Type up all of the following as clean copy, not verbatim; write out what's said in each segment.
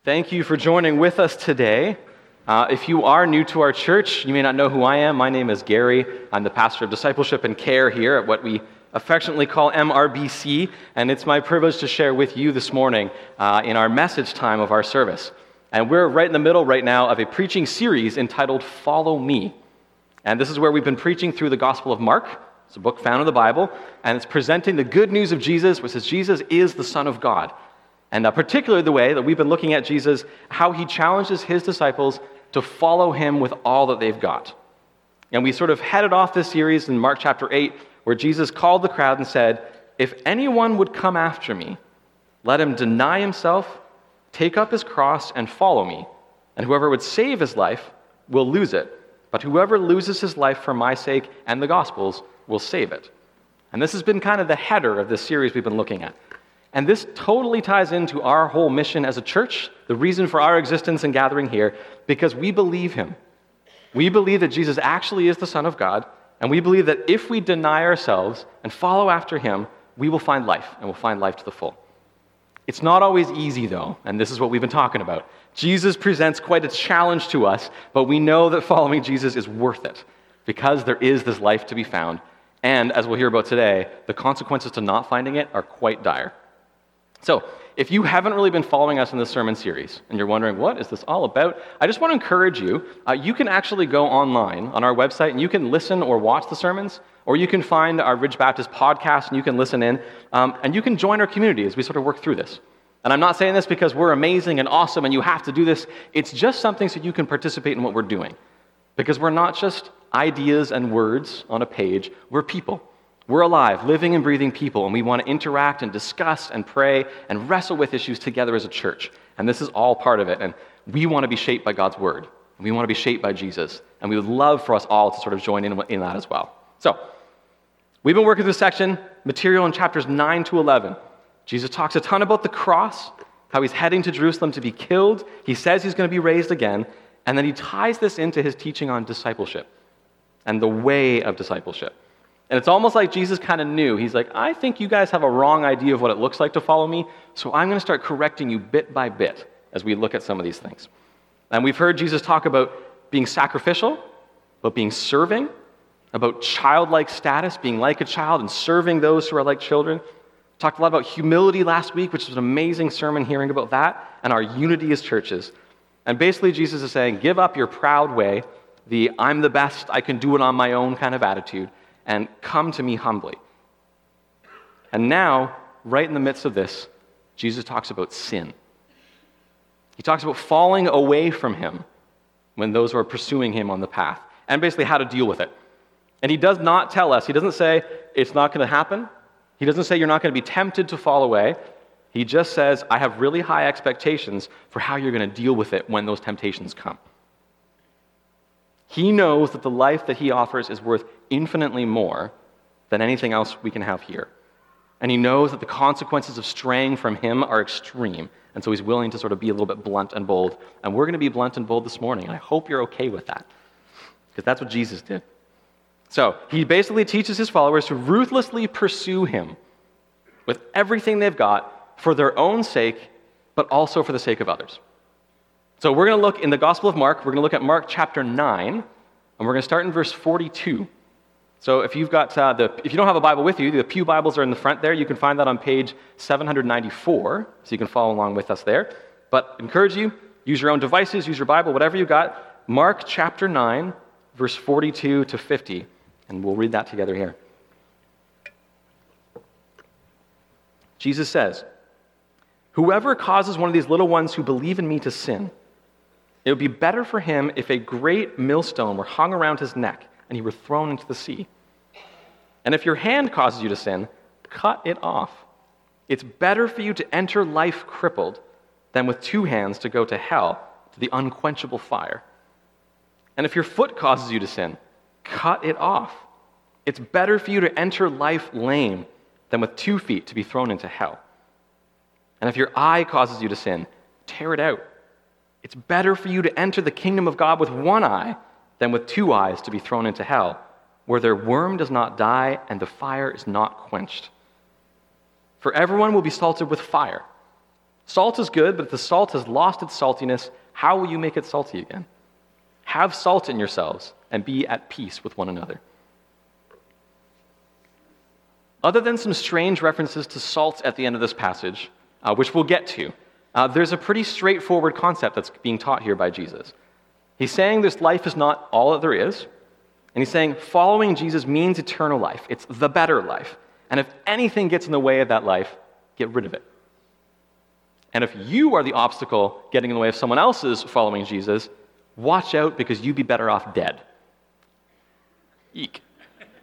Thank you for joining with us today. If you are new to our church, you may not know who I am. My name is Gary. I'm the pastor of discipleship and care here at what we affectionately call MRBC, and it's my privilege to share with you this morning in our message time of our service. And we're right in the middle right now of a preaching series entitled Follow Me. And this is where we've been preaching through the Gospel of Mark. It's a book found in the Bible, and it's presenting the good news of Jesus, which says Jesus is the Son of God. And particularly the way that we've been looking at Jesus, how he challenges his disciples to follow him with all that they've got. And we sort of headed off this series in Mark chapter 8, where Jesus called the crowd and said, "If anyone would come after me, let him deny himself, take up his cross, and follow me. And whoever would save his life will lose it. But whoever loses his life for my sake and the gospel's will save it." And this has been kind of the header of this series we've been looking at. And this totally ties into our whole mission as a church, the reason for our existence and gathering here, because we believe him. We believe that Jesus actually is the Son of God, and we believe that if we deny ourselves and follow after him, we will find life, and we'll find life to the full. It's not always easy, though, and this is what we've been talking about. Jesus presents quite a challenge to us, but we know that following Jesus is worth it, because there is this life to be found, and as we'll hear about today, the consequences to not finding it are quite dire. So, if you haven't really been following us in this sermon series, and you're wondering, what is this all about? I just want to encourage you, you can actually go online on our website, and you can listen or watch the sermons, or you can find our Ridge Baptist podcast, and you can listen in, and you can join our community as we sort of work through this. And I'm not saying this because we're amazing and awesome, and you have to do this. It's just something so you can participate in what we're doing. Because we're not just ideas and words on a page, we're people. We're alive, living and breathing people, and we want to interact and discuss and pray and wrestle with issues together as a church. And this is all part of it. And we want to be shaped by God's word. And we want to be shaped by Jesus. And we would love for us all to sort of join in that as well. So, we've been working through this section, material in chapters 9 to 11. Jesus talks a ton about the cross, how he's heading to Jerusalem to be killed. He says he's going to be raised again. And then he ties this into his teaching on discipleship and the way of discipleship. And it's almost like Jesus kind of knew. He's like, I think you guys have a wrong idea of what it looks like to follow me, so I'm going to start correcting you bit by bit as we look at some of these things. And we've heard Jesus talk about being sacrificial, about being serving, about childlike status, being like a child and serving those who are like children. Talked a lot about humility last week, which was an amazing sermon hearing about that, and our unity as churches. And basically Jesus is saying, give up your proud way, the I'm the best, I can do it on my own kind of attitude, and come to me humbly. And now, right in the midst of this, Jesus talks about sin. He talks about falling away from him when those who are pursuing him on the path, and basically how to deal with it. And he does not tell us, he doesn't say it's not going to happen. He doesn't say you're not going to be tempted to fall away. He just says, I have really high expectations for how you're going to deal with it when those temptations come. He knows that the life that he offers is worth infinitely more than anything else we can have here. And he knows that the consequences of straying from him are extreme. And so he's willing to sort of be a little bit blunt and bold. And we're going to be blunt and bold this morning. And I hope you're okay with that. Because that's what Jesus did. So he basically teaches his followers to ruthlessly pursue him with everything they've got for their own sake, but also for the sake of others. So we're going to look in the Gospel of Mark, we're going to look at Mark chapter 9, and we're going to start in verse 42. So if you've got if you don't have a Bible with you, the Pew Bibles are in the front there. You can find that on page 794, so you can follow along with us there. But I encourage you, use your own devices, use your Bible, whatever you got. Mark chapter 9, verse 42 to 50, and we'll read that together here. Jesus says, "Whoever causes one of these little ones who believe in me to sin, it would be better for him if a great millstone were hung around his neck and he were thrown into the sea. And if your hand causes you to sin, cut it off. It's better for you to enter life crippled than with two hands to go to hell, to the unquenchable fire. And if your foot causes you to sin, cut it off. It's better for you to enter life lame than with 2 feet to be thrown into hell. And if your eye causes you to sin, tear it out. It's better for you to enter the kingdom of God with one eye than with 2 eyes to be thrown into hell, where their worm does not die and the fire is not quenched. For everyone will be salted with fire. Salt is good, but if the salt has lost its saltiness, how will you make it salty again? Have salt in yourselves and be at peace with one another. Other than some strange references to salt at the end of this passage, which we'll get to, there's a pretty straightforward concept that's being taught here by Jesus. He's saying this life is not all that there is, and he's saying following Jesus means eternal life. It's the better life. And if anything gets in the way of that life, get rid of it. And if you are the obstacle getting in the way of someone else's following Jesus, watch out because you'd be better off dead. Eek.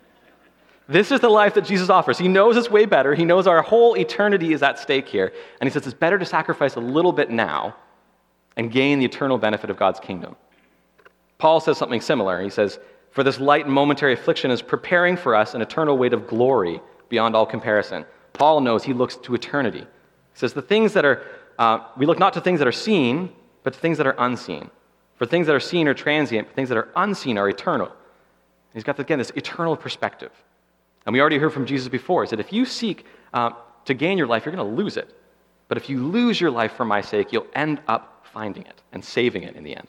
This is the life that Jesus offers. He knows it's way better. He knows our whole eternity is at stake here. And he says it's better to sacrifice a little bit now and gain the eternal benefit of God's kingdom. Paul says something similar. He says, for this light and momentary affliction is preparing for us an eternal weight of glory beyond all comparison. Paul knows he looks to eternity. He says the things that are, we look not to things that are seen, but to things that are unseen. For things that are seen are transient, but things that are unseen are eternal. He's got, again, this eternal perspective. And we already heard from Jesus before. He said, if you seek to gain your life, you're going to lose it. But if you lose your life for my sake, you'll end up finding it and saving it in the end.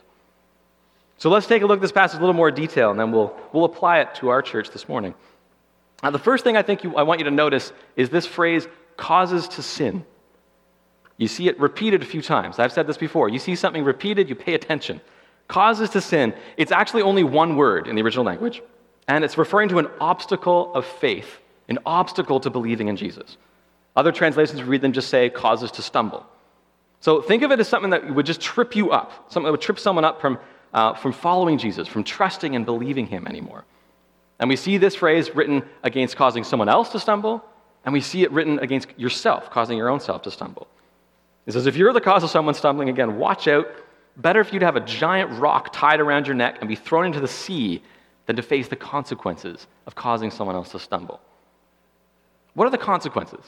So let's take a look at this passage in a little more detail, and then we'll apply it to our church this morning. Now, the first thing I think I want you to notice is this phrase, causes to sin. You see it repeated a few times. I've said this before. You see something repeated, you pay attention. Causes to sin. It's actually only one word in the original language. And it's referring to an obstacle of faith, an obstacle to believing in Jesus. Other translations read them just say causes to stumble. So think of it as something that would just trip you up, something that would trip someone up from following Jesus, from trusting and believing him anymore. And we see this phrase written against causing someone else to stumble, and we see it written against yourself, causing your own self to stumble. It says, if you're the cause of someone stumbling, again, watch out. Better for you to have a giant rock tied around your neck and be thrown into the sea than to face the consequences of causing someone else to stumble. What are the consequences?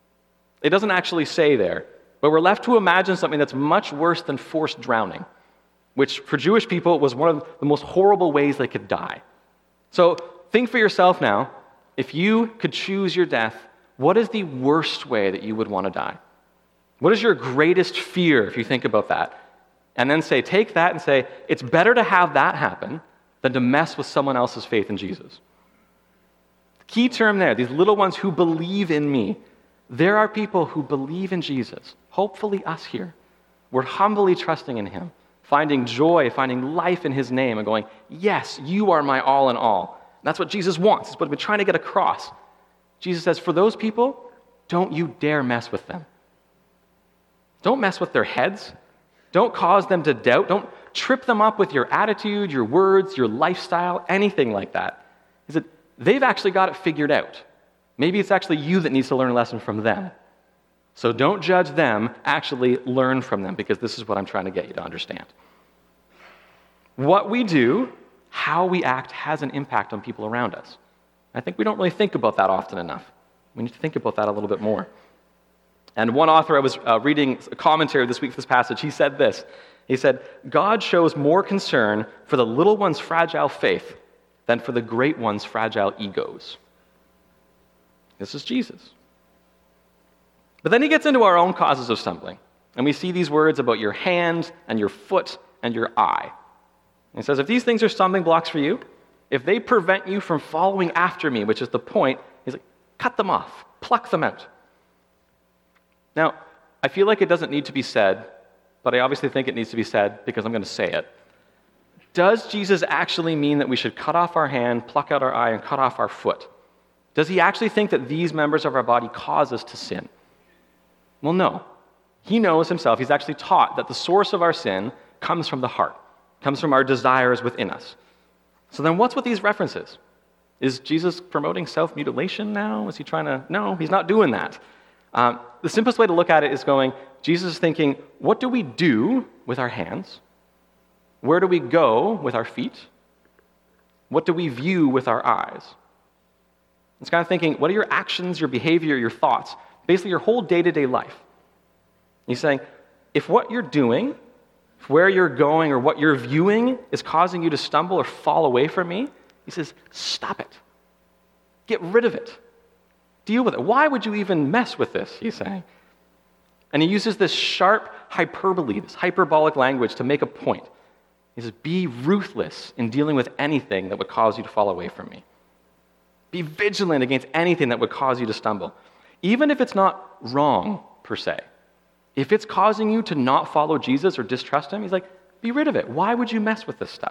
It doesn't actually say there, but we're left to imagine something that's much worse than forced drowning, which for Jewish people was one of the most horrible ways they could die. So think for yourself now, if you could choose your death, what is the worst way that you would want to die? What is your greatest fear if you think about that? And then take that and say, it's better to have that happen than to mess with someone else's faith in Jesus. Key term there, these little ones who believe in me. There are people who believe in Jesus, hopefully us here. We're humbly trusting in him, finding joy, finding life in his name, and going, yes, you are my all in all. And that's what Jesus wants. It's what we're trying to get across. Jesus says, for those people, don't you dare mess with them. Don't mess with their heads. Don't cause them to doubt. Don't trip them up with your attitude, your words, your lifestyle, anything like that. He said, they've actually got it figured out. Maybe it's actually you that needs to learn a lesson from them. So don't judge them, actually learn from them, because this is what I'm trying to get you to understand. What we do, how we act, has an impact on people around us. I think we don't really think about that often enough. We need to think about that a little bit more. And one author, I was reading a commentary this week for this passage, he said this. He said, God shows more concern for the little one's fragile faith than for the great one's fragile egos. This is Jesus. But then he gets into our own causes of stumbling. And we see these words about your hand and your foot and your eye. And he says, if these things are stumbling blocks for you, if they prevent you from following after me, which is the point, he's like, cut them off, pluck them out. Now, I feel like it doesn't need to be said, but I obviously think it needs to be said because I'm going to say it. Does Jesus actually mean that we should cut off our hand, pluck out our eye, and cut off our foot? Does he actually think that these members of our body cause us to sin? Well, no. He knows himself. He's actually taught that the source of our sin comes from the heart, comes from our desires within us. So then what's with these references? Is Jesus promoting self-mutilation now? Is he trying to... No, he's not doing that. The simplest way to look at it is going, Jesus is thinking, what do we do with our hands? Where do we go with our feet? What do we view with our eyes? It's kind of thinking, what are your actions, your behavior, your thoughts? Basically, your whole day-to-day life. He's saying, if what you're doing, if where you're going or what you're viewing is causing you to stumble or fall away from me, he says, stop it. Get rid of it. Deal with it. Why would you even mess with this, he's saying? And he uses this sharp hyperbole, this hyperbolic language to make a point. He says, be ruthless in dealing with anything that would cause you to fall away from me. Be vigilant against anything that would cause you to stumble. Even if it's not wrong, per se. If it's causing you to not follow Jesus or distrust him, he's like, be rid of it. Why would you mess with this stuff?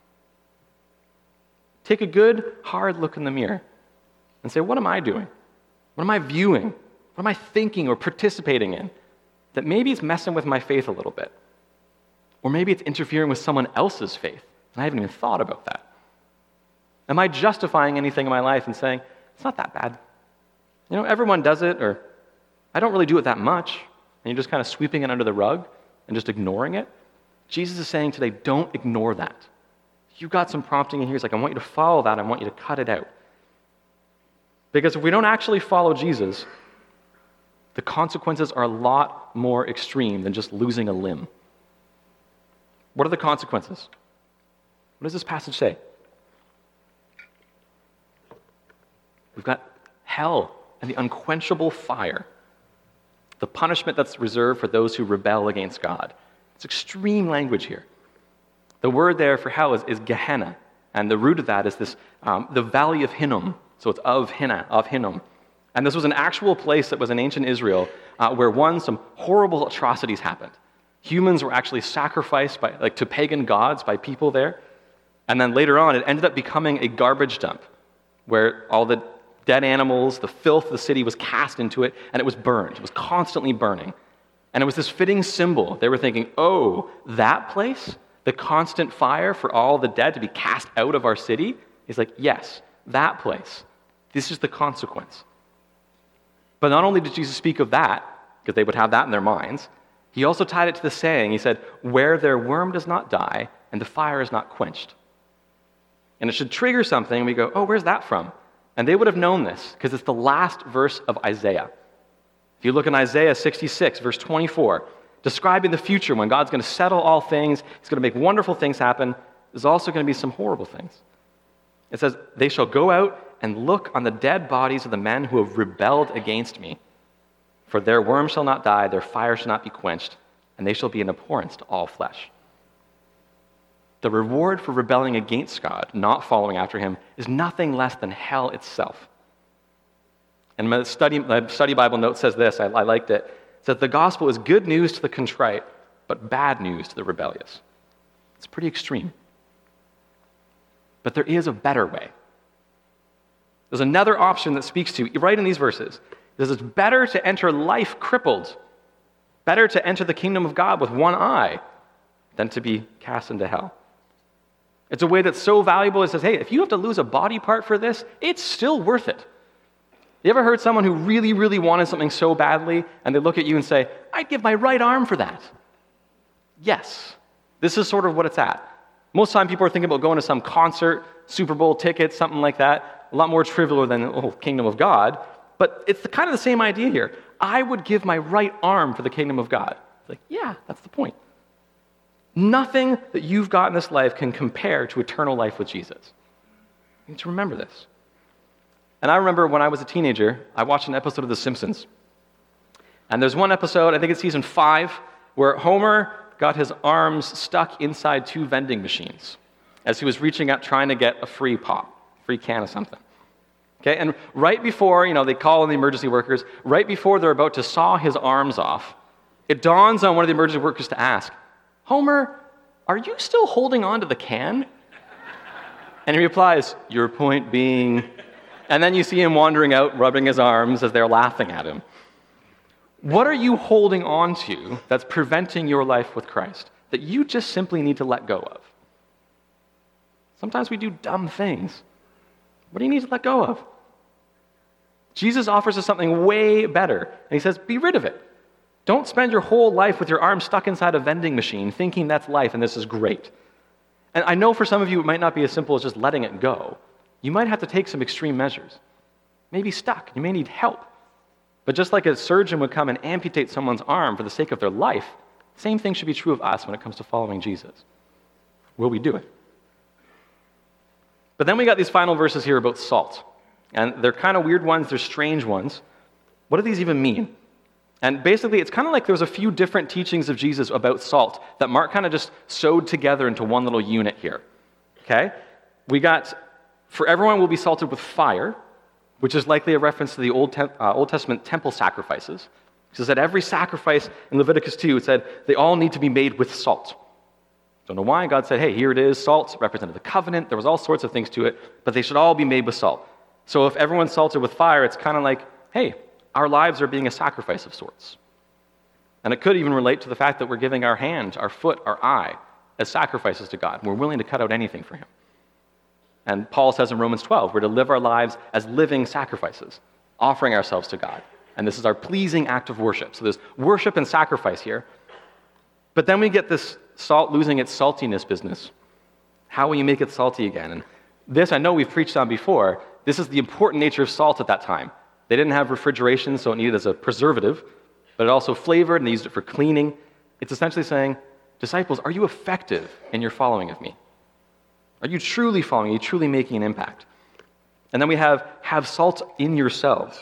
Take a good, hard look in the mirror and say, what am I doing? What am I viewing? What am I thinking or participating in that maybe it's messing with my faith a little bit? Or maybe it's interfering with someone else's faith, and I haven't even thought about that. Am I justifying anything in my life and saying, it's not that bad? Everyone does it, or I don't really do it that much, and you're just kind of sweeping it under the rug and just ignoring it? Jesus is saying today, don't ignore that. You've got some prompting in here. He's like, I want you to follow that. I want you to cut it out. Because if we don't actually follow Jesus, the consequences are a lot more extreme than just losing a limb. What are the consequences? What does this passage say? We've got hell and the unquenchable fire, the punishment that's reserved for those who rebel against God. It's extreme language here. The word there for hell is Gehenna, and the root of that is this, the valley of Hinnom. So it's of Hinnom. And this was an actual place that was in ancient Israel where some horrible atrocities happened. Humans were actually sacrificed to pagan gods by people there. And then later on, it ended up becoming a garbage dump where all the dead animals, the filth of the city was cast into it, and it was burned. It was constantly burning. And it was this fitting symbol. They were thinking, oh, that place, the constant fire for all the dead to be cast out of our city? He's like, yes, that place. This is the consequence. But not only did Jesus speak of that, because they would have that in their minds, he also tied it to the saying. He said, where their worm does not die and the fire is not quenched. And it should trigger something, and we go, oh, where's that from? And they would have known this, because it's the last verse of Isaiah. If you look in Isaiah 66, verse 24, describing the future when God's going to settle all things, he's going to make wonderful things happen, there's also going to be some horrible things. It says, they shall go out and look on the dead bodies of the men who have rebelled against me. For their worm shall not die, their fire shall not be quenched, and they shall be an abhorrence to all flesh. The reward for rebelling against God, not following after him, is nothing less than hell itself. And my study Bible note says this, I liked it. It says, the gospel is good news to the contrite, but bad news to the rebellious. It's pretty extreme. But there is a better way. There's another option that speaks to, right in these verses. It says it's better to enter life crippled, better to enter the kingdom of God with one eye than to be cast into hell. It's a way that's so valuable. It says, hey, if you have to lose a body part for this, it's still worth it. You ever heard someone who really, really wanted something so badly, and they look at you and say, I'd give my right arm for that? Yes. This is sort of what it's at. Most of the time people are thinking about going to some concert, Super Bowl tickets, something like that. A lot more trivial than the whole kingdom of God. But it's kind of the same idea here. I would give my right arm for the kingdom of God. It's like, yeah, that's the point. Nothing that you've got in this life can compare to eternal life with Jesus. You need to remember this. And I remember when I was a teenager, I watched an episode of The Simpsons. And there's one episode, I think it's season 5, where Homer got his arms stuck inside 2 vending machines as he was reaching out trying to get a free can of something. Okay, and right before, they call in the emergency workers, right before they're about to saw his arms off, it dawns on one of the emergency workers to ask, Homer, are you still holding on to the can? And he replies, your point being... And then you see him wandering out, rubbing his arms as they're laughing at him. What are you holding on to that's preventing your life with Christ that you just simply need to let go of? Sometimes we do dumb things. What do you need to let go of? Jesus offers us something way better. And he says, be rid of it. Don't spend your whole life with your arm stuck inside a vending machine thinking that's life and this is great. And I know for some of you it might not be as simple as just letting it go. You might have to take some extreme measures. Maybe stuck. You may need help. But just like a surgeon would come and amputate someone's arm for the sake of their life, same thing should be true of us when it comes to following Jesus. Will we do it? But then we got these final verses here about salt. And they're kind of weird ones. They're strange ones. What do these even mean? And basically, it's kind of like there's a few different teachings of Jesus about salt that Mark kind of just sewed together into one little unit here. Okay? We got, for everyone will be salted with fire, which is likely a reference to the Old Testament temple sacrifices. It says that every sacrifice in Leviticus 2, it said they all need to be made with salt. Don't know why. God said, hey, here it is. Salt represented the covenant. There was all sorts of things to it, but they should all be made with salt. So if everyone's salted with fire, it's kind of like, hey, our lives are being a sacrifice of sorts. And it could even relate to the fact that we're giving our hand, our foot, our eye as sacrifices to God. We're willing to cut out anything for him. And Paul says in Romans 12, we're to live our lives as living sacrifices, offering ourselves to God. And this is our pleasing act of worship. So there's worship and sacrifice here. But then we get this salt losing its saltiness business. How will you make it salty again? And this I know we've preached on before. This is the important nature of salt at that time. They didn't have refrigeration, so it needed as a preservative, but it also flavored and they used it for cleaning. It's essentially saying, disciples, are you effective in your following of me? Are you truly following? Are you truly making an impact? And then we have salt in yourselves.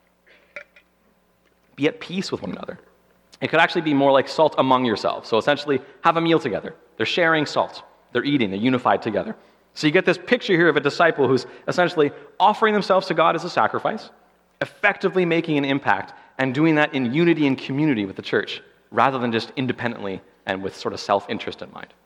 Be at peace with one another. It could actually be more like salt among yourselves. So essentially, have a meal together. They're sharing salt. They're eating. They're unified together. So you get this picture here of a disciple who's essentially offering themselves to God as a sacrifice, effectively making an impact, and doing that in unity and community with the church, rather than just independently and with sort of self-interest in mind.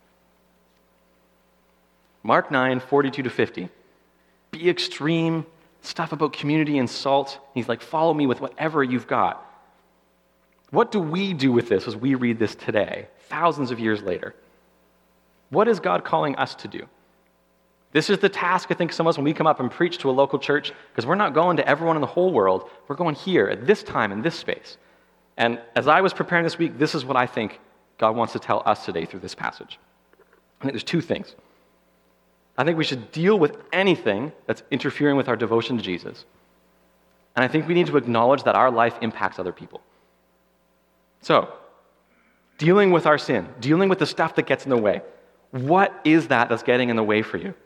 Mark 9, 42-50. Be extreme, stuff about community and salt. He's like, follow me with whatever you've got. What do we do with this as we read this today, thousands of years later? What is God calling us to do? This is the task, I think, some of us when we come up and preach to a local church, because we're not going to everyone in the whole world. We're going here at this time in this space. And as I was preparing this week, this is what I think God wants to tell us today through this passage. I think there's two things. I think we should deal with anything that's interfering with our devotion to Jesus. And I think we need to acknowledge that our life impacts other people. So, dealing with our sin, dealing with the stuff that gets in the way. What is that that's getting in the way for you?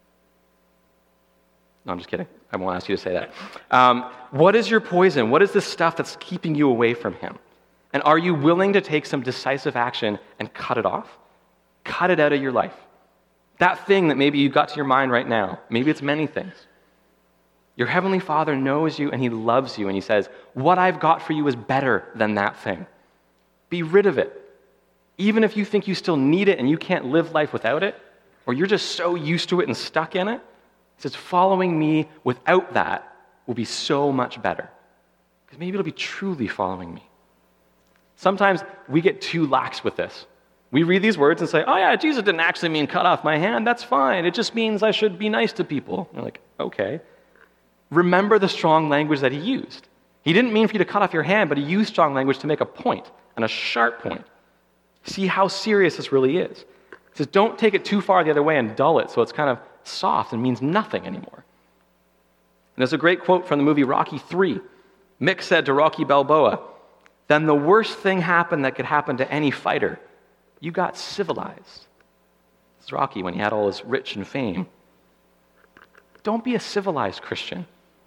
No, I'm just kidding. I won't ask you to say that. What is your poison? What is this stuff that's keeping you away from him? And are you willing to take some decisive action and cut it off? Cut it out of your life. That thing that maybe you got to your mind right now, maybe it's many things. Your Heavenly Father knows you and he loves you and he says, what I've got for you is better than that thing. Be rid of it. Even if you think you still need it and you can't live life without it, or you're just so used to it and stuck in it, he says, following me without that will be so much better. Because maybe it'll be truly following me. Sometimes we get too lax with this. We read these words and say, oh yeah, Jesus didn't actually mean cut off my hand. That's fine. It just means I should be nice to people. And you're like, okay. Remember the strong language that he used. He didn't mean for you to cut off your hand, but he used strong language to make a point, and a sharp point. See how serious this really is. He says, don't take it too far the other way and dull it so it's kind of soft and means nothing anymore. And there's a great quote from the movie Rocky III. Mick said to Rocky Balboa, then the worst thing happened that could happen to any fighter. You got civilized. It's Rocky when he had all his rich and fame. Don't be a civilized Christian.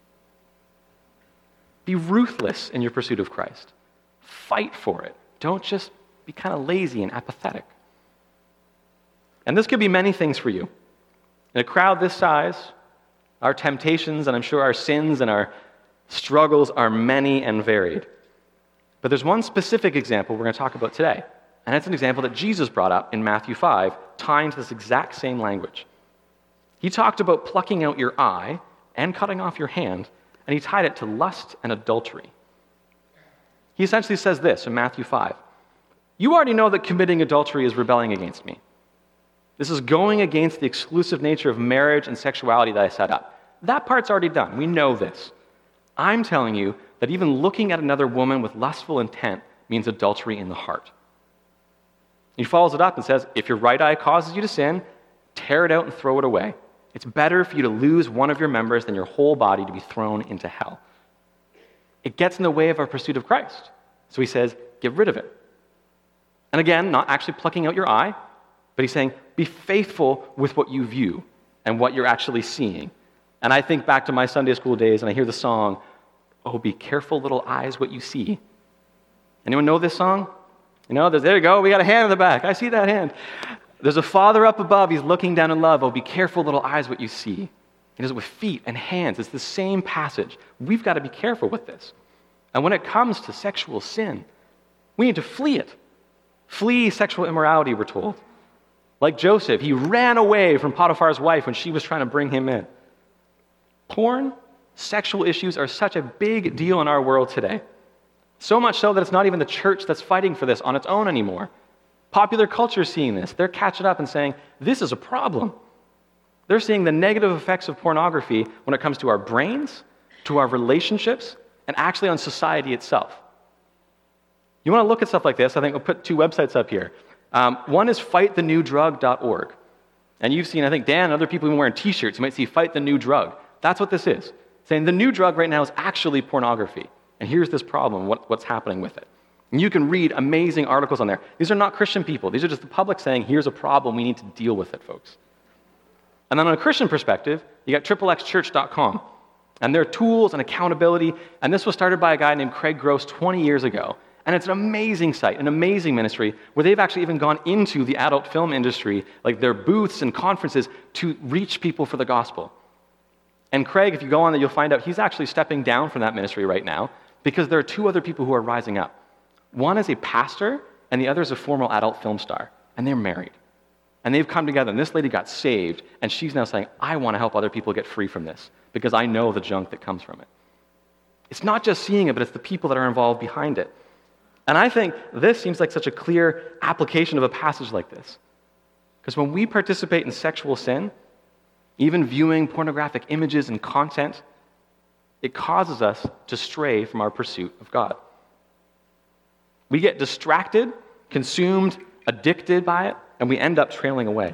Be ruthless in your pursuit of Christ. Fight for it. Don't just be kind of lazy and apathetic. And this could be many things for you. In a crowd this size, our temptations and I'm sure our sins and our struggles are many and varied. But there's one specific example we're going to talk about today. And it's an example that Jesus brought up in Matthew 5, tying to this exact same language. He talked about plucking out your eye and cutting off your hand, and he tied it to lust and adultery. He essentially says this in Matthew 5. You already know that committing adultery is rebelling against me. This is going against the exclusive nature of marriage and sexuality that I set up. That part's already done. We know this. I'm telling you that even looking at another woman with lustful intent means adultery in the heart. He follows it up and says, if your right eye causes you to sin, tear it out and throw it away. It's better for you to lose one of your members than your whole body to be thrown into hell. It gets in the way of our pursuit of Christ. So he says, get rid of it. And again, not actually plucking out your eye, but he's saying, be faithful with what you view and what you're actually seeing. And I think back to my Sunday school days and I hear the song, oh, be careful, little eyes, what you see. Anyone know this song? There you go. We got a hand in the back. I see that hand. There's a Father up above. He's looking down in love. Oh, be careful, little eyes, what you see. He does it with feet and hands. It's the same passage. We've got to be careful with this. And when it comes to sexual sin, we need to flee it. Flee sexual immorality, we're told. Like Joseph, he ran away from Potiphar's wife when she was trying to bring him in. Porn, sexual issues are such a big deal in our world today. So much so that it's not even the church that's fighting for this on its own anymore. Popular culture is seeing this. They're catching up and saying, this is a problem. They're seeing the negative effects of pornography when it comes to our brains, to our relationships, and actually on society itself. You want to look at stuff like this? I think we'll put 2 websites up here. One is fightthenewdrug.org. And you've seen, I think, Dan and other people even wearing t-shirts. You might see Fight the New Drug. That's what this is. Saying the new drug right now is actually pornography. And here's this problem, what's happening with it. And you can read amazing articles on there. These are not Christian people. These are just the public saying, here's a problem, we need to deal with it, folks. And then on a Christian perspective, you got xxchurch.com. And their tools and accountability, and this was started by a guy named Craig Gross 20 years ago. And it's an amazing site, an amazing ministry, where they've actually even gone into the adult film industry, like their booths and conferences, to reach people for the gospel. And Craig, if you go on there, you'll find out he's actually stepping down from that ministry right now because there are 2 other people who are rising up. One is a pastor, and the other is a former adult film star, and they're married. And they've come together, and this lady got saved, and she's now saying, I want to help other people get free from this because I know the junk that comes from it. It's not just seeing it, but it's the people that are involved behind it. And I think this seems like such a clear application of a passage like this. Because when we participate in sexual sin, even viewing pornographic images and content, it causes us to stray from our pursuit of God. We get distracted, consumed, addicted by it, and we end up trailing away.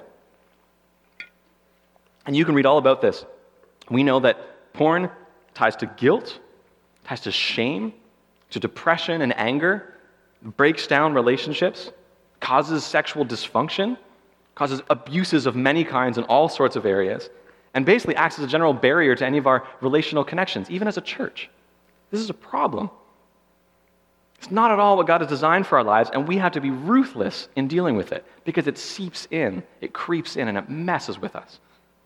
And you can read all about this. We know that porn ties to guilt, ties to shame, to depression and anger, breaks down relationships, causes sexual dysfunction, causes abuses of many kinds in all sorts of areas, and basically acts as a general barrier to any of our relational connections, even as a church. This is a problem. It's not at all what God has designed for our lives, and we have to be ruthless in dealing with it because it seeps in, it creeps in, and it messes with us.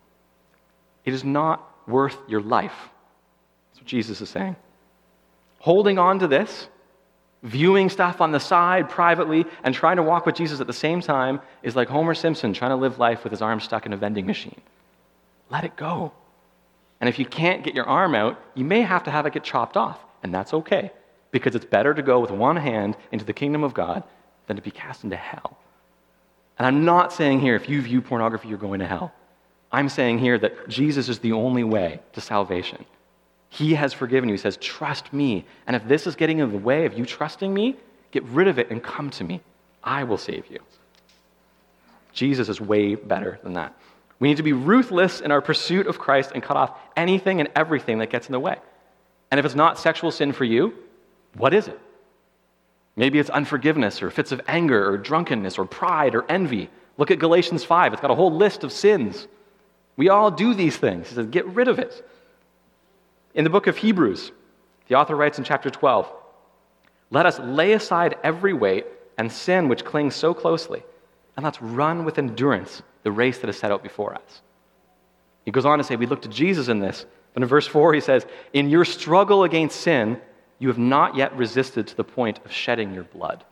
It is not worth your life. That's what Jesus is saying. Holding on to this, viewing stuff on the side privately, and trying to walk with Jesus at the same time is like Homer Simpson trying to live life with his arm stuck in a vending machine. Let it go. And if you can't get your arm out, you may have to have it get chopped off, and that's okay, because it's better to go with one hand into the kingdom of God than to be cast into hell. And I'm not saying here if you view pornography, you're going to hell. I'm saying here that Jesus is the only way to salvation. He has forgiven you. He says, trust me. And if this is getting in the way of you trusting me, get rid of it and come to me. I will save you. Jesus is way better than that. We need to be ruthless in our pursuit of Christ and cut off anything and everything that gets in the way. And if it's not sexual sin for you, what is it? Maybe it's unforgiveness or fits of anger or drunkenness or pride or envy. Look at Galatians 5. It's got a whole list of sins. We all do these things. He says, get rid of it. In the book of Hebrews, the author writes in chapter 12, let us lay aside every weight and sin which clings so closely, and let's run with endurance the race that is set out before us. He goes on to say, we look to Jesus in this, but in verse 4 he says, in your struggle against sin, you have not yet resisted to the point of shedding your blood.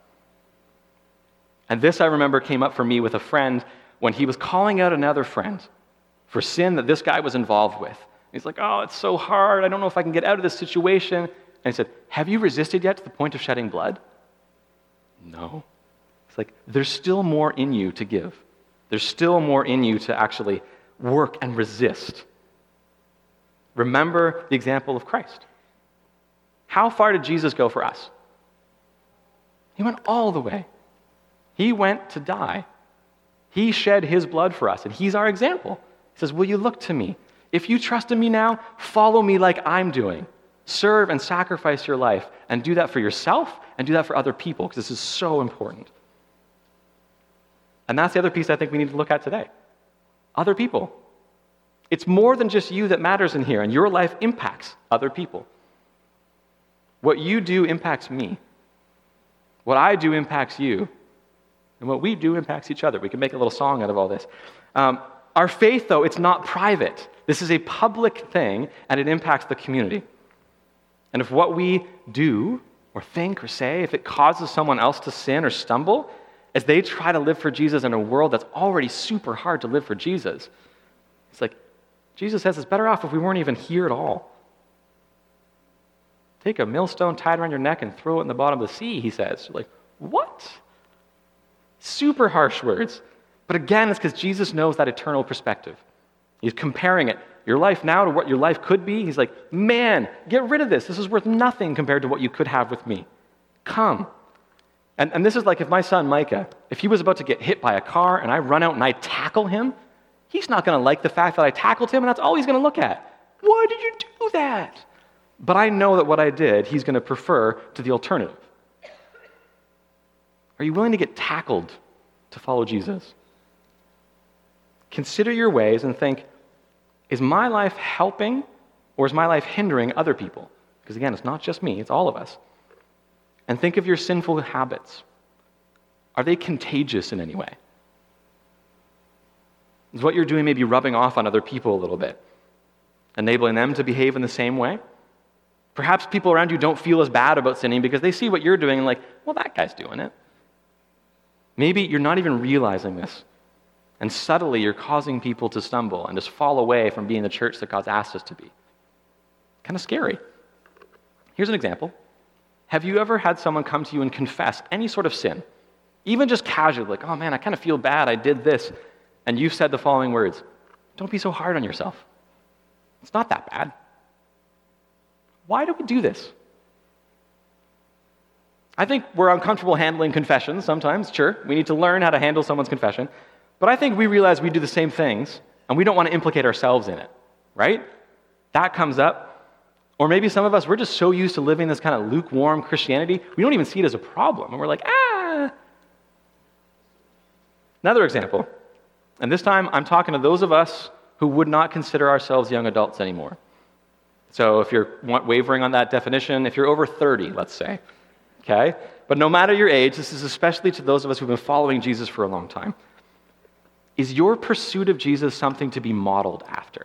And this, I remember, came up for me with a friend when he was calling out another friend for sin that this guy was involved with. He's like, oh, it's so hard. I don't know if I can get out of this situation. And he said, have you resisted yet to the point of shedding blood? No. It's like, there's still more in you to give. There's still more in you to actually work and resist. Remember the example of Christ. How far did Jesus go for us? He went all the way. He went to die. He shed his blood for us, and he's our example. He says, will you look to me? If you trust in me now, follow me like I'm doing. Serve and sacrifice your life, and do that for yourself, and do that for other people, because this is so important. And that's the other piece I think we need to look at today. Other people. It's more than just you that matters in here, and your life impacts other people. What you do impacts me. What I do impacts you, and what we do impacts each other. We can make a little song out of all this. Our faith, though, it's not private. This is a public thing, and it impacts the community. And if what we do or think or say, if it causes someone else to sin or stumble, as they try to live for Jesus in a world that's already super hard to live for Jesus, it's like, Jesus says it's better off if we weren't even here at all. Take a millstone tied around your neck and throw it in the bottom of the sea, he says. You're like, what? Super harsh words. But again, it's because Jesus knows that eternal perspective. He's comparing it, your life now to what your life could be. He's like, man, get rid of this. This is worth nothing compared to what you could have with me. Come. And this is like if my son Micah, if he was about to get hit by a car and I run out and I tackle him, he's not going to like the fact that I tackled him, and that's all he's going to look at. Why did you do that? But I know that what I did, he's going to prefer to the alternative. Are you willing to get tackled to follow Jesus? Consider your ways and think, is my life helping or is my life hindering other people? Because again, it's not just me, it's all of us. And think of your sinful habits. Are they contagious in any way? Is what you're doing maybe rubbing off on other people a little bit? Enabling them to behave in the same way? Perhaps people around you don't feel as bad about sinning because they see what you're doing and like, well, that guy's doing it. Maybe you're not even realizing this. And subtly, you're causing people to stumble and just fall away from being the church that God's asked us to be. Kind of scary. Here's an example. Have you ever had someone come to you and confess any sort of sin? Even just casually, like, oh man, I kind of feel bad, I did this. And you've said the following words, don't be so hard on yourself. It's not that bad. Why do we do this? I think we're uncomfortable handling confessions sometimes, sure. We need to learn how to handle someone's confession. But I think we realize we do the same things, and we don't want to implicate ourselves in it, right? That comes up. Or maybe some of us, we're just so used to living this kind of lukewarm Christianity, we don't even see it as a problem. And we're like, Another example, and this time I'm talking to those of us who would not consider ourselves young adults anymore. So if you're wavering on that definition, if you're over 30, let's say, okay? But no matter your age, this is especially to those of us who've been following Jesus for a long time. Is your pursuit of Jesus something to be modeled after?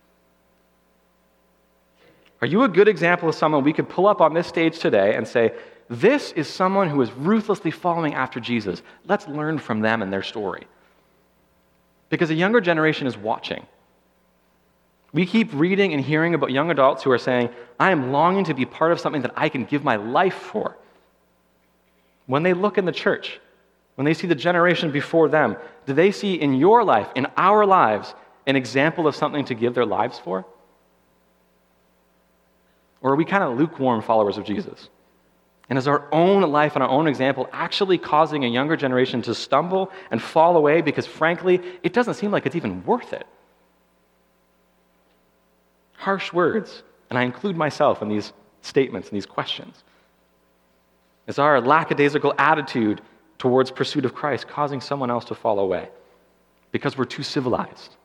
Are you a good example of someone we could pull up on this stage today and say, this is someone who is ruthlessly following after Jesus. Let's learn from them and their story. Because a younger generation is watching. We keep reading and hearing about young adults who are saying, I am longing to be part of something that I can give my life for. When they look in the church, when they see the generation before them, do they see in your life, in our lives, an example of something to give their lives for? Or are we kind of lukewarm followers of Jesus? And is our own life and our own example actually causing a younger generation to stumble and fall away because, frankly, it doesn't seem like it's even worth it? Harsh words, and I include myself in these statements and these questions. Is our lackadaisical attitude towards pursuit of Christ causing someone else to fall away because we're too civilized?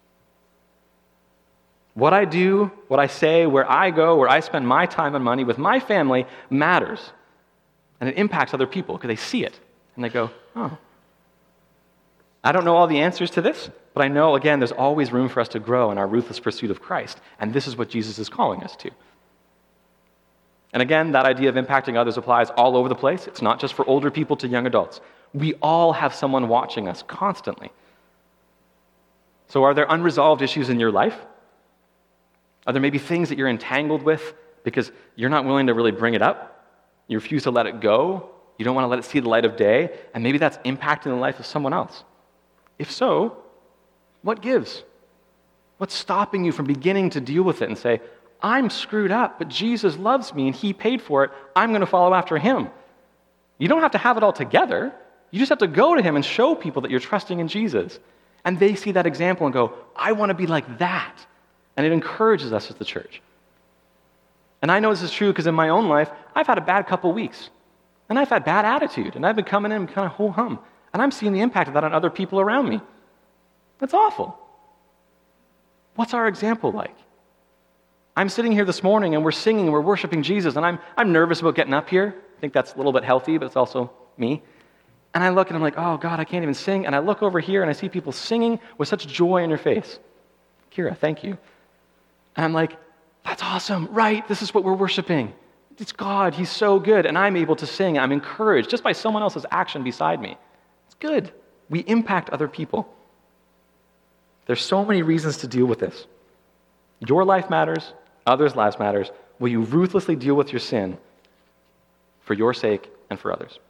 What I do, what I say, where I go, where I spend my time and money with my family matters. And it impacts other people because they see it and they go, oh. I don't know all the answers to this, but I know, again, there's always room for us to grow in our ruthless pursuit of Christ. And this is what Jesus is calling us to. And again, that idea of impacting others applies all over the place. It's not just for older people to young adults. We all have someone watching us constantly. So are there unresolved issues in your life? Are there maybe things that you're entangled with because you're not willing to really bring it up? You refuse to let it go? You don't want to let it see the light of day? And maybe that's impacting the life of someone else. If so, what gives? What's stopping you from beginning to deal with it and say, I'm screwed up, but Jesus loves me and he paid for it. I'm going to follow after him. You don't have to have it all together. You just have to go to him and show people that you're trusting in Jesus. And they see that example and go, I want to be like that. And it encourages us as the church. And I know this is true because in my own life, I've had a bad couple weeks. And I've had bad attitude. And I've been coming in kind of ho-hum. And I'm seeing the impact of that on other people around me. That's awful. What's our example like? I'm sitting here this morning and we're singing and we're worshiping Jesus. And I'm nervous about getting up here I think that's a little bit healthy, but it's also me. And I look and I'm like, oh God, I can't even sing. And I look over here and I see people singing with such joy in their face. Kira, thank you. And I'm like, that's awesome, right? This is what we're worshiping. It's God, He's so good. And I'm able to sing. I'm encouraged just by someone else's action beside me. It's good. We impact other people. There's so many reasons to deal with this. Your life matters. Others' lives matters. Will you ruthlessly deal with your sin for your sake and for others?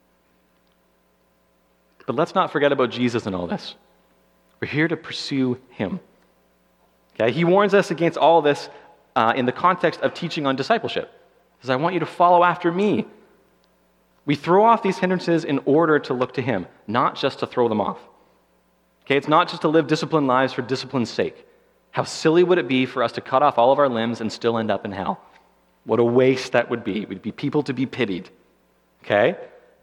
But let's not forget about Jesus in all this. We're here to pursue Him. Okay? He warns us against all this in the context of teaching on discipleship. He says, I want you to follow after me. We throw off these hindrances in order to look to Him, not just to throw them off. Okay? It's not just to live disciplined lives for discipline's sake. How silly would it be for us to cut off all of our limbs and still end up in hell? What a waste that would be. We'd be people to be pitied. Okay?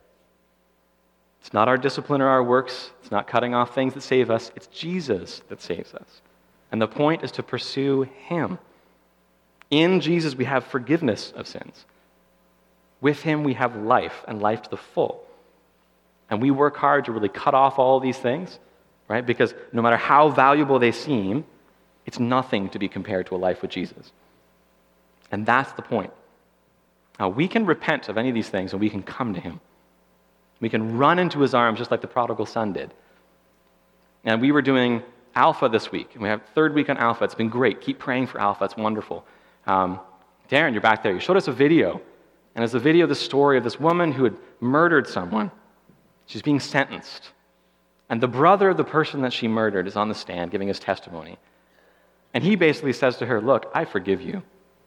It's not our discipline or our works. It's not cutting off things that save us. It's Jesus that saves us. And the point is to pursue Him. In Jesus, we have forgiveness of sins. With Him, we have life, and life to the full. And we work hard to really cut off all these things, right? Because no matter how valuable they seem, it's nothing to be compared to a life with Jesus. And that's the point. Now, we can repent of any of these things, and we can come to Him. We can run into His arms just like the prodigal son did. And we were doing Alpha this week, and we have third week on Alpha. It's been great. Keep praying for Alpha. It's wonderful. Darren, you're back there. You showed us a video, and it's a video of the story of this woman who had murdered someone. She's being sentenced. And the brother of the person that she murdered is on the stand giving his testimony. And he basically says to her, look, I forgive you.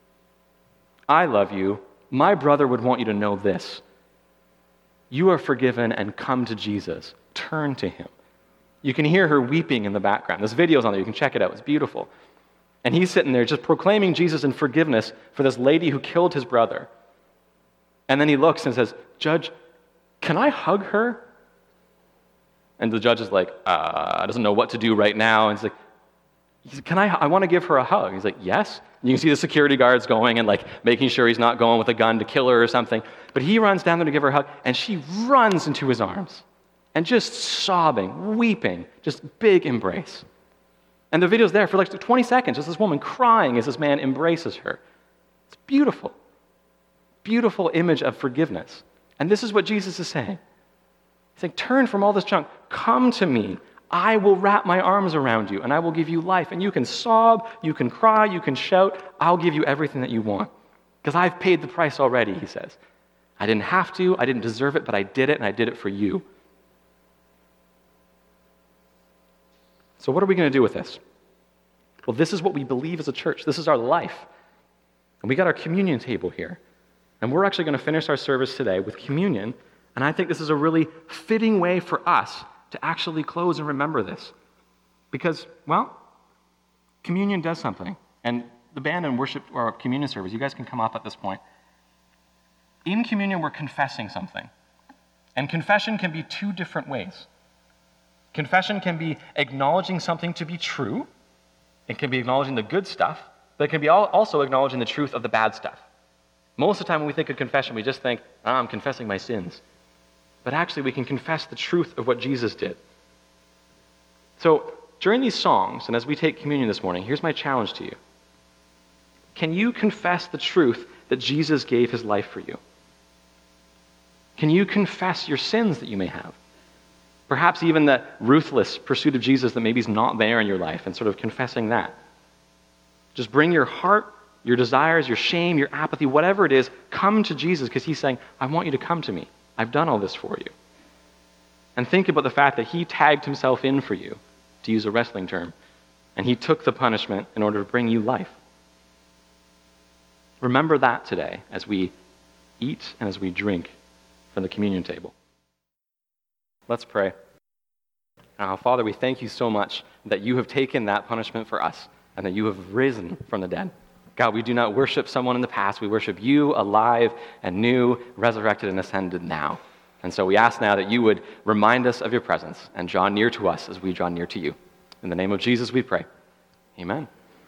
I love you. My brother would want you to know this. You are forgiven and come to Jesus. Turn to Him. You can hear her weeping in the background. This video's on there. You can check it out. It's beautiful. And he's sitting there just proclaiming Jesus and forgiveness for this lady who killed his brother. And then he looks and says, Judge, can I hug her? And the judge is like, doesn't know what to do right now. And he's like, I want to give her a hug. He's like, yes. And you can see the security guards going and making sure he's not going with a gun to kill her or something. But he runs down there to give her a hug, and she runs into his arms and just sobbing, weeping, just big embrace. And the video's there for 20 seconds, just this woman crying as this man embraces her. It's beautiful. Beautiful image of forgiveness. And this is what Jesus is saying. He's saying, turn from all this junk. Come to me. I will wrap my arms around you, and I will give you life. And you can sob, you can cry, you can shout. I'll give you everything that you want. Because I've paid the price already, he says. I didn't have to, I didn't deserve it, but I did it, and I did it for you. So what are we going to do with this? Well, this is what we believe as a church. This is our life. And we got our communion table here. And we're actually going to finish our service today with communion. And I think this is a really fitting way for us to actually close and remember this. Because, well, communion does something. And the band and worship or communion service, you guys can come up at this point. In communion, we're confessing something. And confession can be two different ways. Confession can be acknowledging something to be true. It can be acknowledging the good stuff, but it can be also acknowledging the truth of the bad stuff. Most of the time when we think of confession, we just think, I'm confessing my sins. But actually, we can confess the truth of what Jesus did. So, during these songs, and as we take communion this morning, here's my challenge to you. Can you confess the truth that Jesus gave his life for you? Can you confess your sins that you may have? Perhaps even the ruthless pursuit of Jesus that maybe is not there in your life, and sort of confessing that. Just bring your heart, your desires, your shame, your apathy, whatever it is, come to Jesus because he's saying, I want you to come to me. I've done all this for you. And think about the fact that he tagged himself in for you, to use a wrestling term, and he took the punishment in order to bring you life. Remember that today as we eat and as we drink from the communion table. Let's pray. Father, we thank you so much that you have taken that punishment for us and that you have risen from the dead. God, we do not worship someone in the past. We worship you alive and new, resurrected and ascended now. And so we ask now that you would remind us of your presence and draw near to us as we draw near to you. In the name of Jesus we pray. Amen.